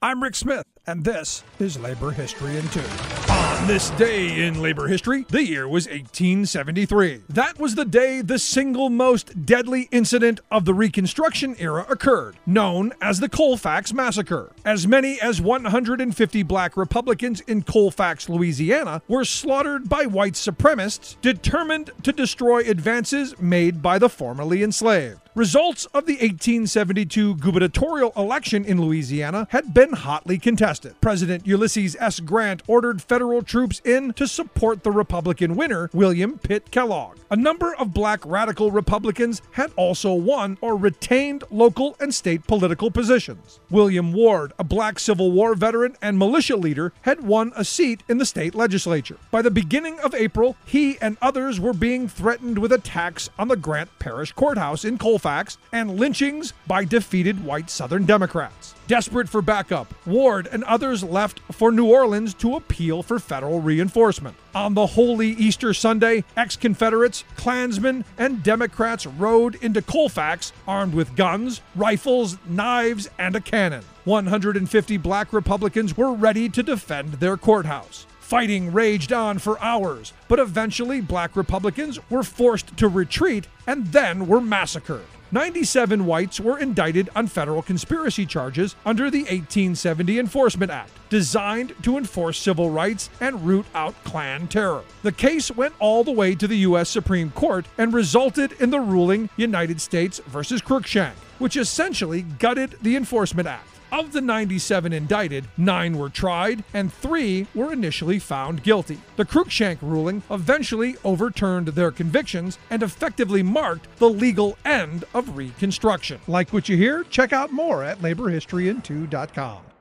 I'm Rick Smith, and this is Labor History in 2. On this day in labor history, the year was 1873. That was the day the single most deadly incident of the Reconstruction era occurred, known as the Colfax Massacre. As many as 150 black Republicans in Colfax, Louisiana, were slaughtered by white supremacists determined to destroy advances made by the formerly enslaved. Results of the 1872 gubernatorial election in Louisiana had been hotly contested. President Ulysses S. Grant ordered federal troops in to support the Republican winner, William Pitt Kellogg. A number of black radical Republicans had also won or retained local and state political positions. William Ward, a black Civil War veteran and militia leader, had won a seat in the state legislature. By the beginning of April, he and others were being threatened with attacks on the Grant Parish Courthouse in Colfax and lynchings by defeated white Southern Democrats. Desperate for backup, Ward and others left for New Orleans to appeal for federal reinforcement. On the holy Easter Sunday, ex-Confederates, Klansmen, and Democrats rode into Colfax armed with guns, rifles, knives, and a cannon. 150 black Republicans were ready to defend their courthouse. Fighting raged on for hours, but eventually black Republicans were forced to retreat and then were massacred. 97 whites were indicted on federal conspiracy charges under the 1870 Enforcement Act, designed to enforce civil rights and root out Klan terror. The case went all the way to the U.S. Supreme Court and resulted in the ruling United States versus Cruikshank, which essentially gutted the Enforcement Act. Of the 97 indicted, 9 were tried and 3 were initially found guilty. The Cruikshank ruling eventually overturned their convictions and effectively marked the legal end of Reconstruction. Like what you hear? Check out more at laborhistoryin2.com.